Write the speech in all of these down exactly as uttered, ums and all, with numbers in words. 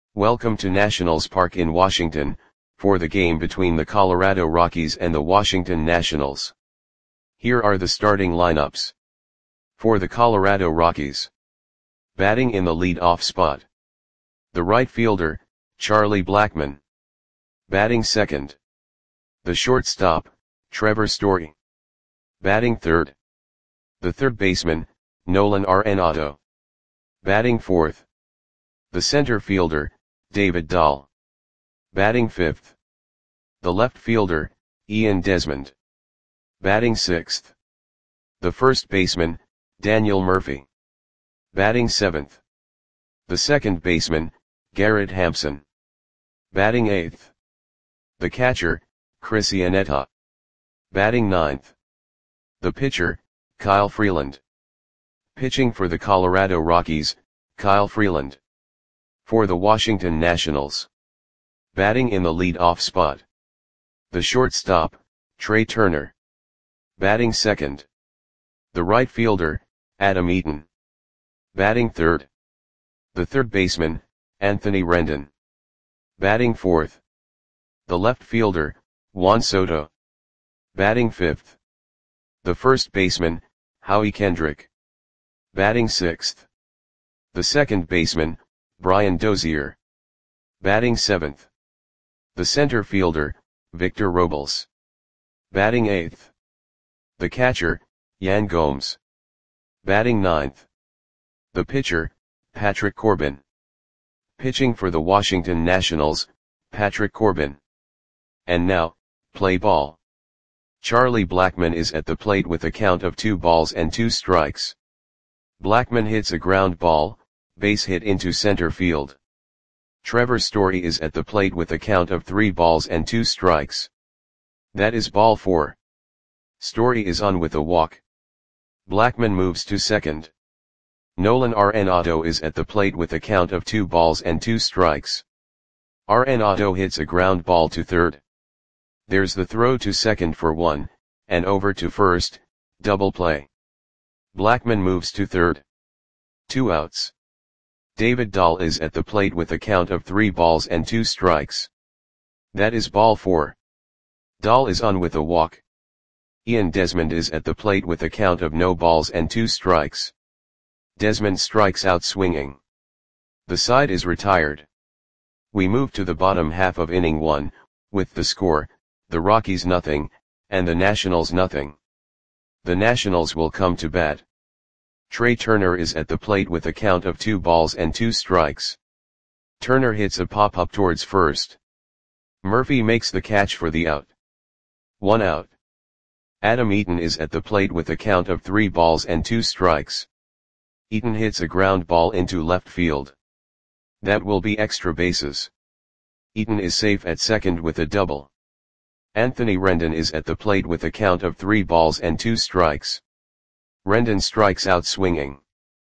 Welcome to Nationals Park in Washington, for the game between the Colorado Rockies and the Washington Nationals. Here are the starting lineups. For the Colorado Rockies. Batting in the lead-off spot. The right fielder, Charlie Blackmon. Batting second. The shortstop, Trevor Story. Batting third. The third baseman, Nolan Arenado. Batting fourth. The center fielder, David Dahl. Batting fifth. The left fielder, Ian Desmond. Batting sixth. The first baseman, Daniel Murphy. Batting seventh. The second baseman, Garrett Hampson. Batting eighth. The catcher, Chris Iannetta. Batting ninth. The pitcher, Kyle Freeland. Pitching for the Colorado Rockies, Kyle Freeland. For the Washington Nationals. Batting in the lead-off spot. The shortstop, Trey Turner. Batting second. The right fielder, Adam Eaton. Batting third. The third baseman, Anthony Rendon. Batting fourth. The left fielder, Juan Soto. Batting fifth. The first baseman, Howie Kendrick. Batting sixth. The second baseman, Brian Dozier. Batting seventh. The center fielder, Victor Robles. Batting eighth. The catcher, Yan Gomes. Batting ninth. The pitcher, Patrick Corbin. Pitching for the Washington Nationals, Patrick Corbin. And now, play ball. Charlie Blackmon is at the plate with a count of two balls and two strikes. Blackmon hits a ground ball, base hit into center field. Trevor Story is at the plate with a count of three balls and two strikes. That is ball four. Story is on with a walk. Blackmon moves to second. Nolan Arenado is at the plate with a count of two balls and two strikes. Arenado hits a ground ball to third. There's the throw to second for one, and over to first, double play. Blackmon moves to third. Two outs. David Dahl is at the plate with a count of three balls and two strikes. That is ball four. Dahl is on with a walk. Ian Desmond is at the plate with a count of no balls and two strikes. Desmond strikes out swinging. The side is retired. We move to the bottom half of inning one, with the score, the Rockies nothing, and the Nationals nothing. The Nationals will come to bat. Trey Turner is at the plate with a count of two balls and two strikes. Turner hits a pop-up towards first. Murphy makes the catch for the out. One out. Adam Eaton is at the plate with a count of three balls and two strikes. Eaton hits a ground ball into left field. That will be extra bases. Eaton is safe at second with a double. Anthony Rendon is at the plate with a count of three balls and two strikes. Rendon strikes out swinging.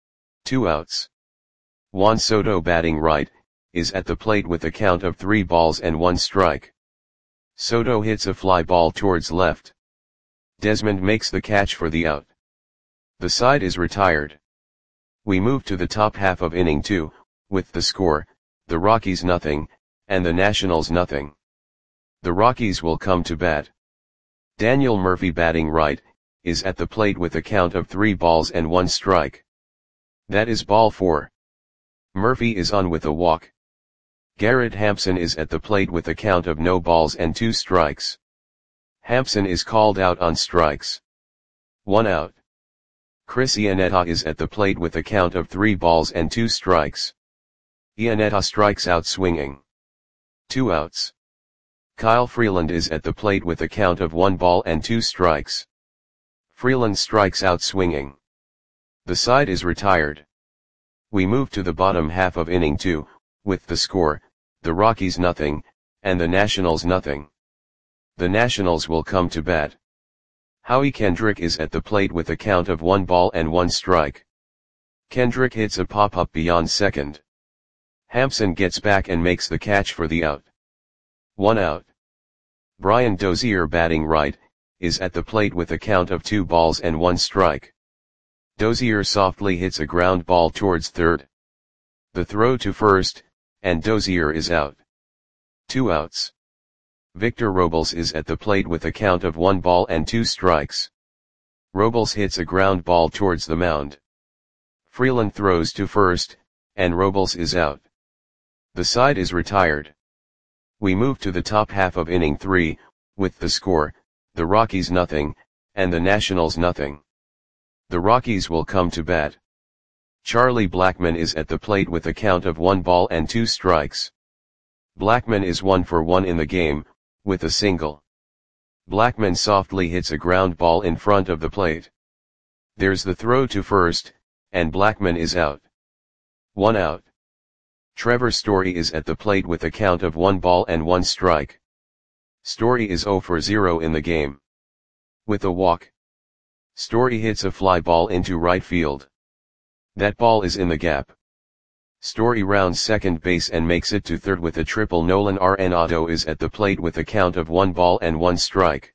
Two outs. Juan Soto, batting right, is at the plate with a count of three balls and one strike. Soto hits a fly ball towards left. Desmond makes the catch for the out. The side is retired. We move to the top half of inning two, with the score, the Rockies nothing, and the Nationals nothing. The Rockies will come to bat. Daniel Murphy, batting right, is at the plate with a count of three balls and one strike. That is ball four. Murphy is on with a walk. Garrett Hampson is at the plate with a count of no balls and two strikes. Hampson is called out on strikes. One out. Chris Iannetta is at the plate with a count of three balls and two strikes. Iannetta strikes out swinging. Two outs. Kyle Freeland is at the plate with a count of one ball and two strikes. Freeland strikes out swinging. The side is retired. We move to the bottom half of inning two, with the score, the Rockies nothing, and the Nationals nothing. The Nationals will come to bat. Howie Kendrick is at the plate with a count of one ball and one strike. Kendrick hits a pop-up beyond second. Hampson gets back and makes the catch for the out. One out. Brian Dozier, batting right, is at the plate with a count of two balls and one strike. Dozier softly hits a ground ball towards third. The throw to first, and Dozier is out. Two outs. Victor Robles is at the plate with a count of one ball and two strikes. Robles hits a ground ball towards the mound. Freeland throws to first, and Robles is out. The side is retired. We move to the top half of inning three, with the score, the Rockies nothing, and the Nationals nothing. The Rockies will come to bat. Charlie Blackmon is at the plate with a count of one ball and two strikes. Blackmon is one for one in the game, with a single. Blackmon softly hits a ground ball in front of the plate. There's the throw to first, and Blackmon is out. One out. Trevor Story is at the plate with a count of one ball and one strike. Story is zero for zero in the game. With a walk. Story hits a fly ball into right field. That ball is in the gap. Story rounds second base and makes it to third with a triple. Nolan Arenado is at the plate with a count of one ball and one strike.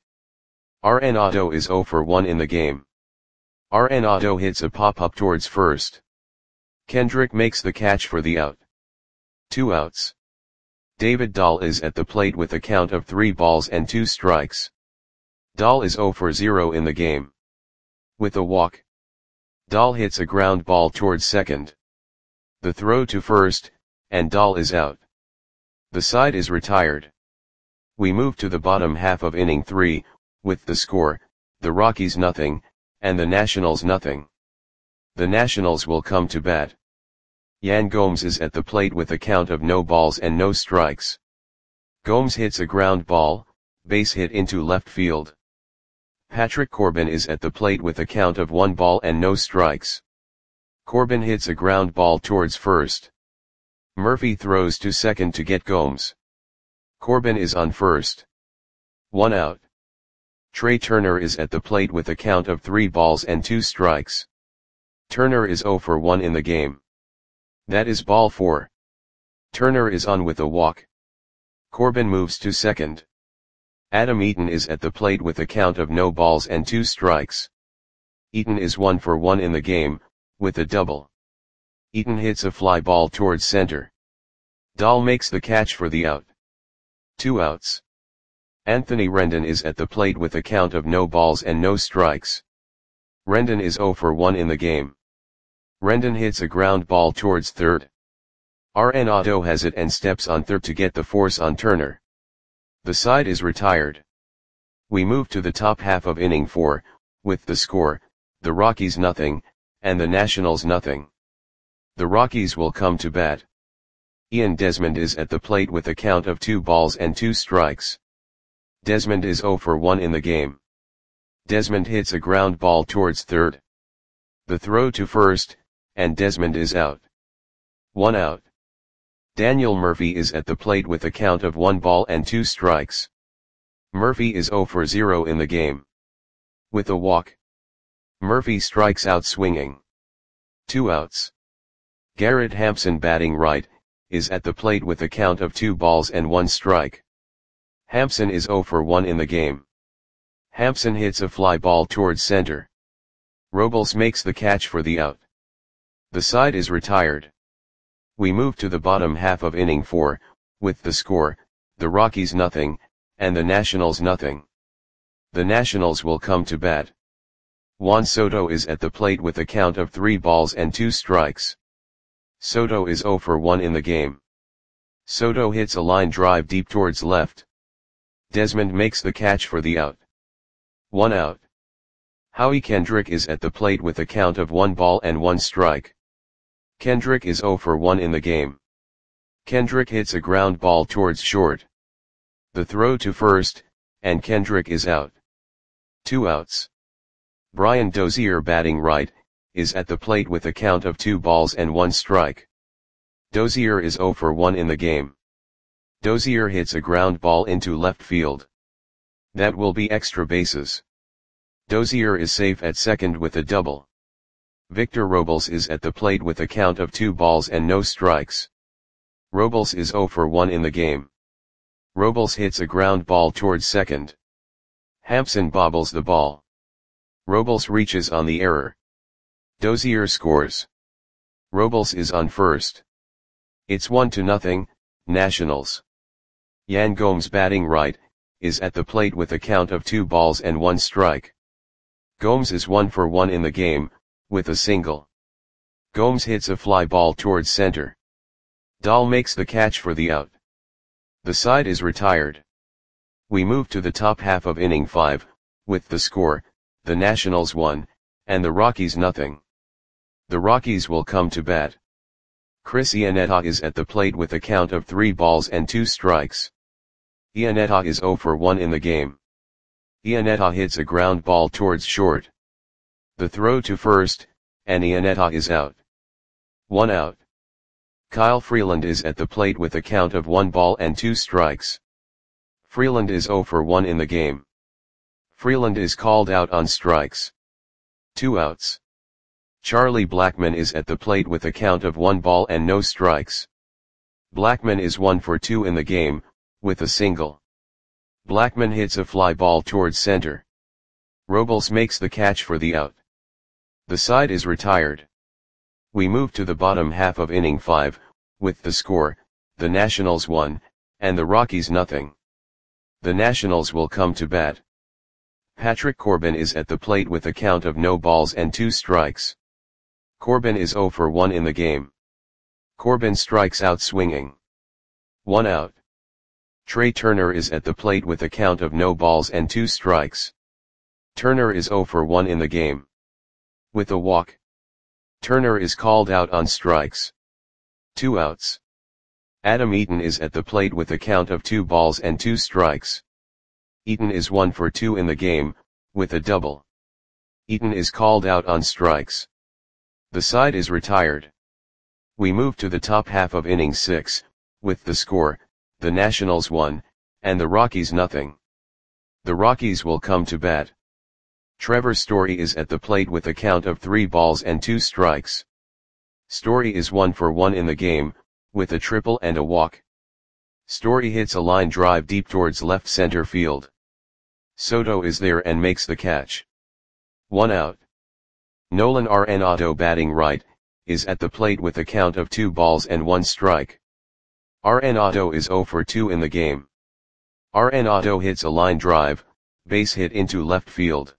Arenado is zero for one in the game. Arenado hits a pop-up towards first. Kendrick makes the catch for the out. Two outs. David Dahl is at the plate with a count of three balls and two strikes. Dahl is zero for zero in the game. With a walk. Dahl hits a ground ball towards second. The throw to first, and Dahl is out. The side is retired. We move to the bottom half of inning three, with the score, the Rockies nothing, and the Nationals nothing. The Nationals will come to bat. Yan Gomes is at the plate with a count of no balls and no strikes. Gomes hits a ground ball, base hit into left field. Patrick Corbin is at the plate with a count of one ball and no strikes. Corbin hits a ground ball towards first. Murphy throws to second to get Gomes. Corbin is on first. One out. Trey Turner is at the plate with a count of three balls and two strikes. Turner is zero for one in the game. That is ball four. Turner is on with a walk. Corbin moves to second. Adam Eaton is at the plate with a count of no balls and two strikes. Eaton is one for one in the game, with a double. Eaton hits a fly ball towards center. Dahl makes the catch for the out. Two outs. Anthony Rendon is at the plate with a count of no balls and no strikes. Rendon is zero for one in the game. Rendon hits a ground ball towards third. Arenado has it and steps on third to get the force on Turner. The side is retired. We move to the top half of inning four, with the score, the Rockies nothing, and the Nationals nothing. The Rockies will come to bat. Ian Desmond is at the plate with a count of two balls and two strikes. Desmond is zero for one in the game. Desmond hits a ground ball towards third. The throw to first, and Desmond is out. One out. Daniel Murphy is at the plate with a count of one ball and two strikes. Murphy is zero for zero in the game. With a walk. Murphy strikes out swinging. Two outs. Garrett Hampson batting right, is at the plate with a count of two balls and one strike. Hampson is zero for one in the game. Hampson hits a fly ball towards center. Robles makes the catch for the out. The side is retired. We move to the bottom half of inning four, with the score, the Rockies nothing, and the Nationals nothing. The Nationals will come to bat. Juan Soto is at the plate with a count of three balls and two strikes. Soto is zero for one in the game. Soto hits a line drive deep towards left. Desmond makes the catch for the out. One out. Howie Kendrick is at the plate with a count of one ball and one strike. Kendrick is zero for one in the game. Kendrick hits a ground ball towards short. The throw to first, and Kendrick is out. Two outs. Brian Dozier batting right, is at the plate with a count of two balls and one strike. Dozier is zero for one in the game. Dozier hits a ground ball into left field. That will be extra bases. Dozier is safe at second with a double. Victor Robles is at the plate with a count of two balls and no strikes. Robles is zero for one in the game. Robles hits a ground ball towards second. Hampson bobbles the ball. Robles reaches on the error. Dozier scores. Robles is on first. It's one to nothing, Nationals. Yan Gomes batting right, is at the plate with a count of two balls and one strike. Gomes is one for one in the game, with a single. Gomes hits a fly ball towards center. Dahl makes the catch for the out. The side is retired. We move to the top half of inning five, with the score, the Nationals one, and the Rockies nothing. The Rockies will come to bat. Chris Iannetta is at the plate with a count of three balls and two strikes. Iannetta is zero for one in the game. Iannetta hits a ground ball towards short. The throw to first, and Iannetta is out. One out. Kyle Freeland is at the plate with a count of one ball and two strikes. Freeland is zero for one in the game. Freeland is called out on strikes. Two outs. Charlie Blackmon is at the plate with a count of one ball and no strikes. Blackmon is one for two in the game, with a single. Blackmon hits a fly ball towards center. Robles makes the catch for the out. The side is retired. We move to the bottom half of inning five, with the score, the Nationals one, and the Rockies nothing. The Nationals will come to bat. Patrick Corbin is at the plate with a count of no balls and two strikes. Corbin is zero for one in the game. Corbin strikes out swinging. One out. Trey Turner is at the plate with a count of no balls and two strikes. Turner is zero for one in the game. With a walk. Turner is called out on strikes. Two outs. Adam Eaton is at the plate with a count of two balls and two strikes. Eaton is one for two in the game, with a double. Eaton is called out on strikes. The side is retired. We move to the top half of inning six, with the score, the Nationals one, and the Rockies nothing. The Rockies will come to bat. Trevor Story is at the plate with a count of three balls and two strikes. Story is one for one in the game, with a triple and a walk. Story hits a line drive deep towards left center field. Soto is there and makes the catch. One out. Nolan Arenado batting right, is at the plate with a count of two balls and one strike. Arenado is zero for two in the game. Arenado hits a line drive, base hit into left field.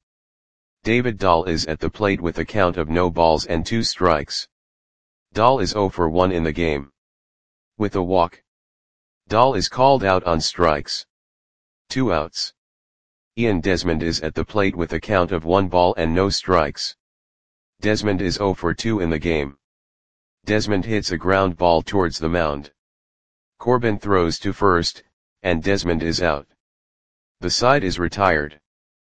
David Dahl is at the plate with a count of no balls and two strikes. Dahl is zero for one in the game. With a walk. Dahl is called out on strikes. Two outs. Ian Desmond is at the plate with a count of one ball and no strikes. Desmond is zero for two in the game. Desmond hits a ground ball towards the mound. Corbin throws to first, and Desmond is out. The side is retired.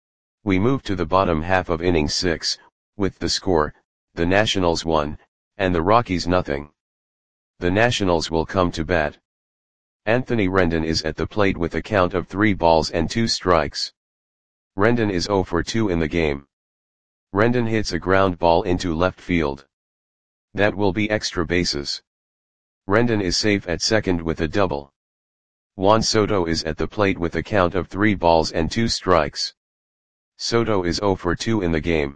We move to the bottom half of inning six, with the score, the Nationals one, and the Rockies nothing. The Nationals will come to bat. Anthony Rendon is at the plate with a count of three balls and two strikes. Rendon is zero for two in the game. Rendon hits a ground ball into left field. That will be extra bases. Rendon is safe at second with a double. Juan Soto is at the plate with a count of three balls and two strikes. Soto is zero for two in the game.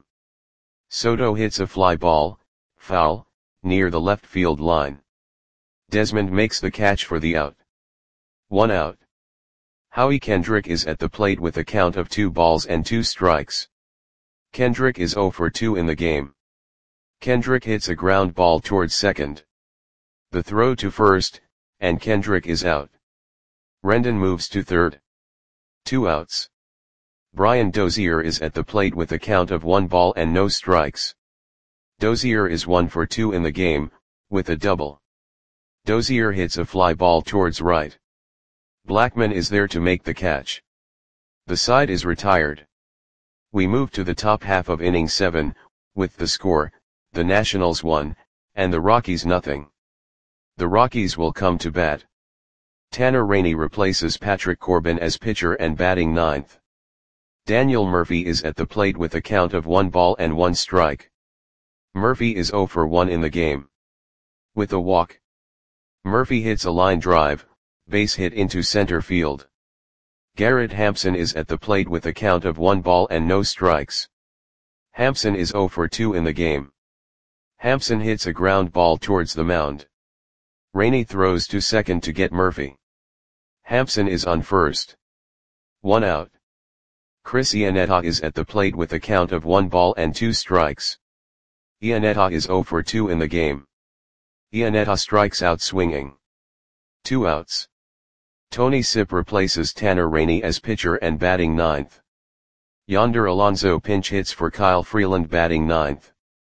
Soto hits a fly ball, foul, near the left field line. Desmond makes the catch for the out. One out. Howie Kendrick is at the plate with a count of two balls and two strikes. Kendrick is zero for two in the game. Kendrick hits a ground ball towards second. The throw to first, and Kendrick is out. Rendon moves to third. Two outs. Brian Dozier is at the plate with a count of one ball and no strikes. Dozier is one for two in the game, with a double. Dozier hits a fly ball towards right. Blackmon is there to make the catch. The side is retired. We move to the top half of inning seven, with the score, the Nationals one, and the Rockies nothing. The Rockies will come to bat. Tanner Rainey replaces Patrick Corbin as pitcher and batting ninth. Daniel Murphy is at the plate with a count of one ball and one strike. Murphy is zero for one in the game. With a walk. Murphy hits a line drive, base hit into center field. Garrett Hampson is at the plate with a count of one ball and no strikes. Hampson is zero for two in the game. Hampson hits a ground ball towards the mound. Rainey throws to second to get Murphy. Hampson is on first. One out. Chris Iannetta is at the plate with a count of one ball and two strikes. Iannetta is zero for two in the game. Iannetta strikes out swinging. Two outs. Tony Sipp replaces Tanner Rainey as pitcher and batting ninth. Yonder Alonso pinch hits for Kyle Freeland batting ninth.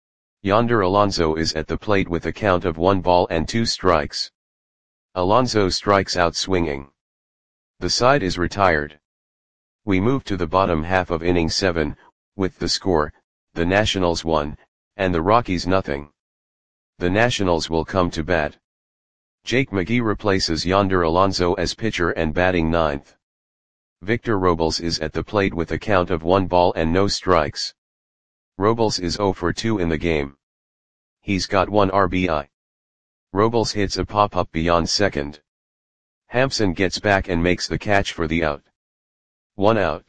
Yonder Alonso is at the plate with a count of one ball and two strikes. Alonso strikes out swinging. The side is retired. We move to the bottom half of inning seven, with the score, the Nationals one, and the Rockies nothing. The Nationals will come to bat. Jake McGee replaces Yonder Alonso as pitcher and batting ninth. Victor Robles is at the plate with a count of one ball and no strikes. Robles is zero for two in the game. He's got one R B I. Robles hits a pop-up beyond second. Hampson gets back and makes the catch for the out. One out.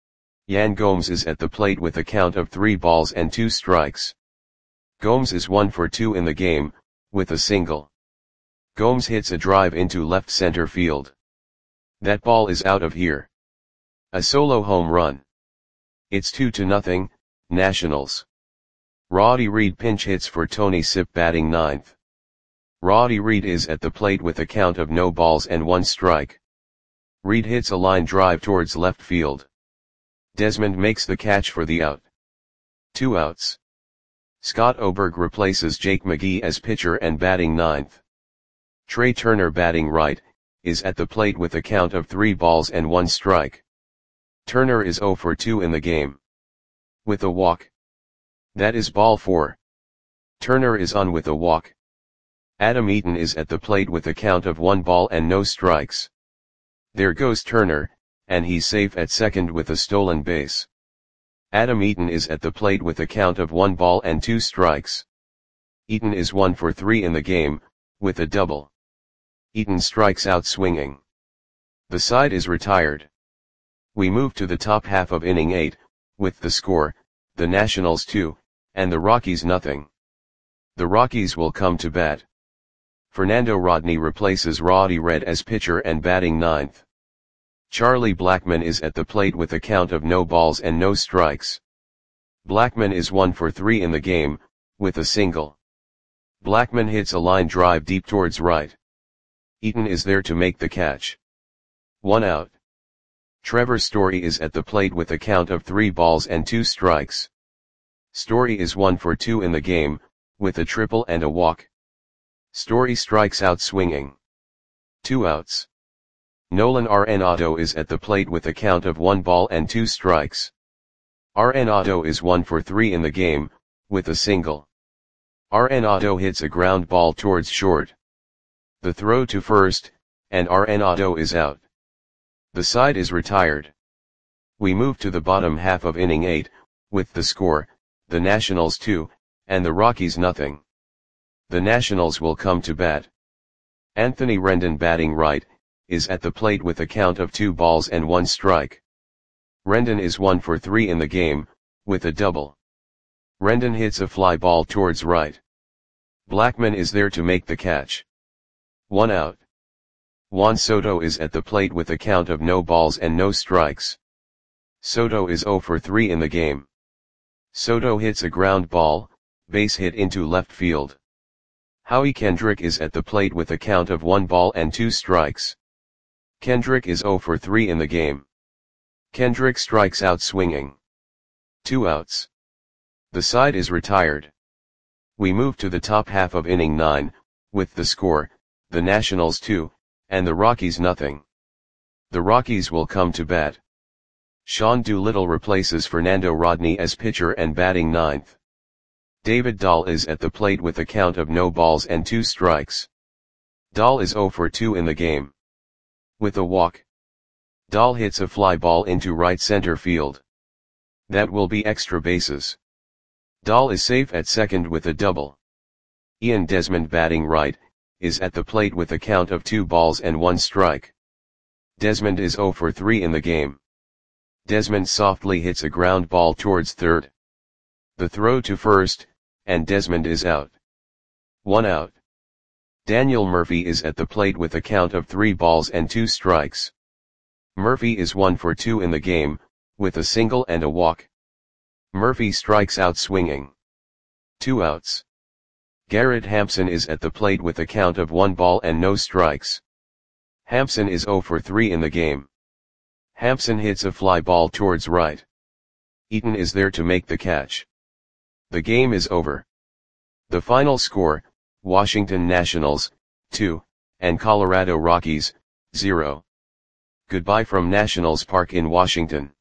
Yan Gomes is at the plate with a count of three balls and two strikes. Gomes is one for two in the game, with a single. Gomes hits a drive into left center field. That ball is out of here. A solo home run. It's two to nothing, Nationals. Roddy Reed pinch hits for Tony Sipp batting ninth. Roddy Reed is at the plate with a count of no balls and one strike. Reed hits a line drive towards left field. Desmond makes the catch for the out. Two outs. Scott Oberg replaces Jake McGee as pitcher and batting ninth. Trey Turner batting right, is at the plate with a count of three balls and one strike. Turner is zero for two in the game. With a walk. That is ball four. Turner is on with a walk. Adam Eaton is at the plate with a count of one ball and no strikes. There goes Turner, and he's safe at second with a stolen base. Adam Eaton is at the plate with a count of one ball and two strikes. Eaton is one for three in the game, with a double. Eaton strikes out swinging. The side is retired. We move to the top half of inning eight, with the score, the Nationals two, and the Rockies nothing. The Rockies will come to bat. Fernando Rodney replaces Roddy Red as pitcher and batting ninth. Charlie Blackmon is at the plate with a count of no balls and no strikes. Blackmon is one for three in the game, with a single. Blackmon hits a line drive deep towards right. Eaton is there to make the catch. One out. Trevor Story is at the plate with a count of three balls and two strikes. Story is one for two in the game, with a triple and a walk. Story strikes out swinging. Two outs. Nolan Arenado is at the plate with a count of one ball and two strikes. Arenado is one for three in the game, with a single. Arenado hits a ground ball towards short. The throw to first, and Arenado is out. The side is retired. We move to the bottom half of inning eight, with the score, the Nationals two, and the Rockies nothing. The Nationals will come to bat. Anthony Rendon batting right, is at the plate with a count of two balls and one strike. Rendon is one for three in the game, with a double. Rendon hits a fly ball towards right. Blackmon is there to make the catch. One out. Juan Soto is at the plate with a count of no balls and no strikes. Soto is zero for three in the game. Soto hits a ground ball, base hit into left field. Howie Kendrick is at the plate with a count of one ball and two strikes. Kendrick is zero for three in the game. Kendrick strikes out swinging. Two outs. The side is retired. We move to the top half of inning nine, with the score, the Nationals two, and the Rockies nothing. The Rockies will come to bat. Sean Doolittle replaces Fernando Rodney as pitcher and batting ninth. David Dahl is at the plate with a count of no balls and two strikes. Dahl is zero for two in the game. With a walk. Dahl hits a fly ball into right center field. That will be extra bases. Dahl is safe at second with a double. Ian Desmond batting right, is at the plate with a count of two balls and one strike. Desmond is zero for three in the game. Desmond softly hits a ground ball towards third. The throw to first, and Desmond is out. One out. Daniel Murphy is at the plate with a count of three balls and two strikes. Murphy is one for two in the game, with a single and a walk. Murphy strikes out swinging. Two outs. Garrett Hampson is at the plate with a count of one ball and no strikes. Hampson is zero for three in the game. Hampson hits a fly ball towards right. Eaton is there to make the catch. The game is over. The final score, Washington Nationals, two, and Colorado Rockies, zero. Goodbye from Nationals Park in Washington.